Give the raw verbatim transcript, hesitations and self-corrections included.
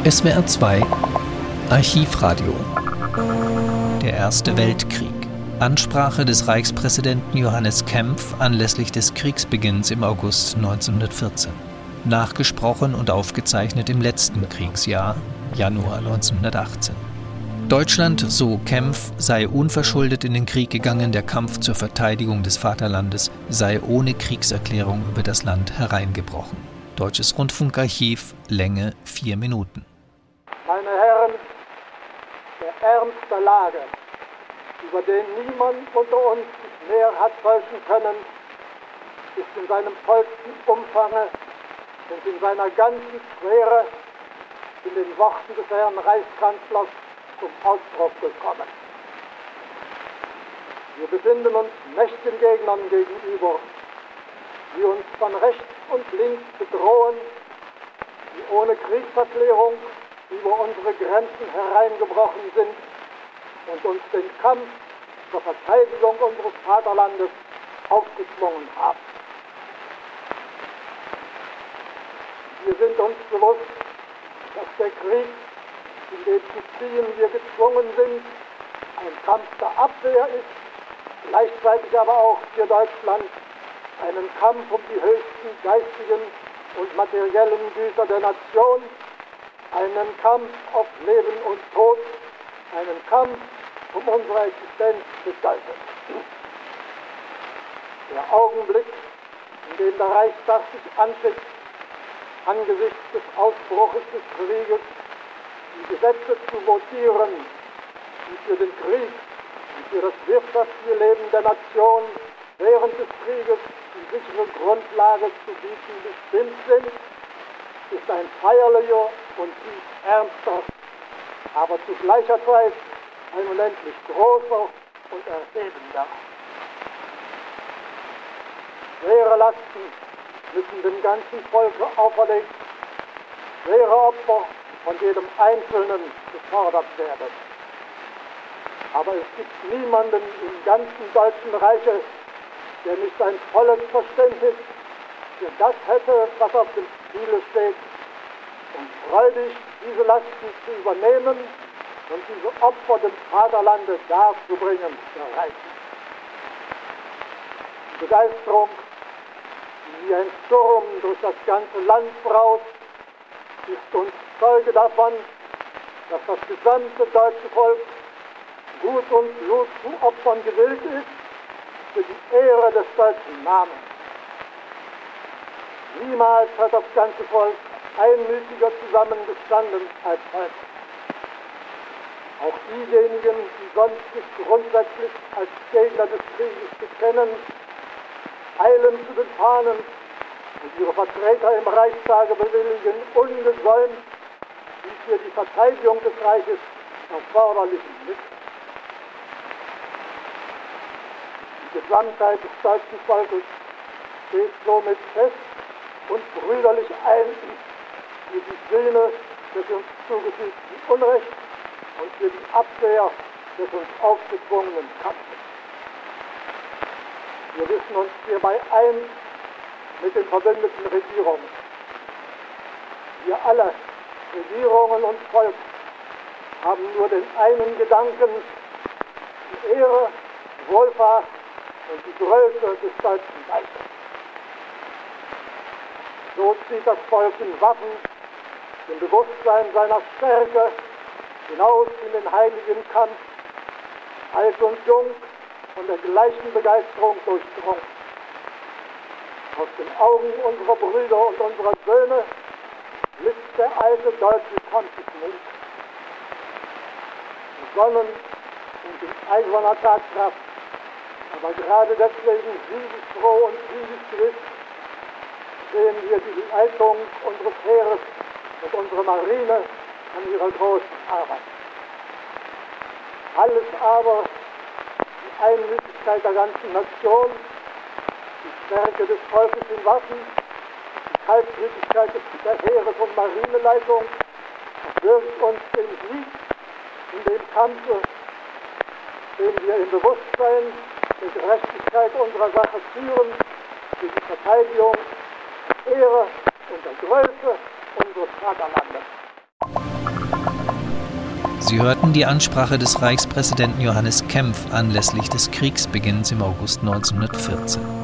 S W R zwei Archivradio. Der Erste Weltkrieg. Ansprache des Reichspräsidenten Johannes Kempff anlässlich des Kriegsbeginns im August neunzehnhundertvierzehn. Nachgesprochen und aufgezeichnet im letzten Kriegsjahr, Januar neunzehnhundertachtzehn. Deutschland, so Kempff, sei unverschuldet in den Krieg gegangen, der Kampf zur Verteidigung des Vaterlandes sei ohne Kriegserklärung über das Land hereingebrochen. Deutsches Rundfunkarchiv, Länge vier Minuten. Meine Herren, der Ernst der Lage, über den niemand unter uns sich mehr hat täuschen können, ist in seinem vollsten Umfange und in seiner ganzen Schwere in den Worten des Herrn Reichskanzlers zum Ausdruck gekommen. Wir befinden uns mächtigen Gegnern gegenüber, die uns von rechts und links bedrohen, die ohne Kriegserklärung über unsere Grenzen hereingebrochen sind und uns den Kampf zur Verteidigung unseres Vaterlandes aufgezwungen haben. Wir sind uns bewusst, dass der Krieg, in den zu ziehen wir gezwungen sind, ein Kampf der Abwehr ist, gleichzeitig aber auch für Deutschland einen Kampf um die höchsten geistigen und materiellen Güter der Nation, einen Kampf auf Leben und Tod, einen Kampf um unsere Existenz bedeutet. Der Augenblick, in dem der Reichstag sich anschickt, angesichts des Ausbruches des Krieges die Gesetze zu votieren, die für den Krieg und für das wirtschaftliche Leben der Nation während des Krieges die sichere Grundlage zu bieten bestimmt sind, ist ein feierlicher und tief ernster, aber zu gleicher Zeit ein unendlich großer und erhebender. Schwere Lasten müssen dem ganzen Volke auferlegt, schwere Opfer von jedem Einzelnen gefordert werden. Aber es gibt niemanden im ganzen Deutschen Reiche, der nicht ein volles Verständnis für das hätte, was auf dem Spiele steht, und freudig diese Lasten zu übernehmen und diese Opfer dem Vaterlande darzubringen bereit. Die Begeisterung, die wie ein Sturm durch das ganze Land braust, ist uns Zeuge davon, dass das gesamte deutsche Volk Gut und Blut zu opfern gewillt ist für die Ehre des deutschen Namens. Niemals hat das ganze Volk einmütiger zusammengestanden als heute. Auch diejenigen, die sonst sich grundsätzlich als Gegner des Krieges bekennen, eilen zu den Fahnen und ihre Vertreter im Reichstage bewilligen ungesäumt die für die Verteidigung des Reiches erforderlichen Mittel. Die Gesamtheit des deutschen Volkes steht somit fest und brüderlich ein für die Sühne des uns zugefügten Unrechts und für die Abwehr des uns aufgezwungenen Kampfes. Wir wissen uns hierbei ein mit den verbündeten Regierungen. Wir alle, Regierungen und Volk, haben nur den einen Gedanken, die Ehre, die Wohlfahrt und die Größe des Deutschen Reiches. So zieht das Volk in Waffen, im Bewusstsein seiner Stärke, hinaus in den heiligen Kampf, alt und jung, von der gleichen Begeisterung durchdrungen. Aus den Augen unserer Brüder und unserer Söhne blitzt der alte deutsche Kampfesmut. Besonnen und in eiserner Tatkraft, aber gerade deswegen siegesfroh und siegesgewiss, sehen wir die Leitung unseres Heeres und unsere Marine an ihrer großen Arbeit. Alles aber, die Einmütigkeit der ganzen Nation, die Stärke des Volkes in Waffen, die Kaltblütigkeit der Heeres- und Marineleitung, wirkt uns den Sieg in dem Kampfe, den wir im Bewusstsein der Gerechtigkeit unserer Sache führen, für die Verteidigung der Ehre und der Größe unseres Vaterlandes. Sie hörten die Ansprache des Reichspräsidenten Johannes Kempff anlässlich des Kriegsbeginns im August neunzehnhundertvierzehn.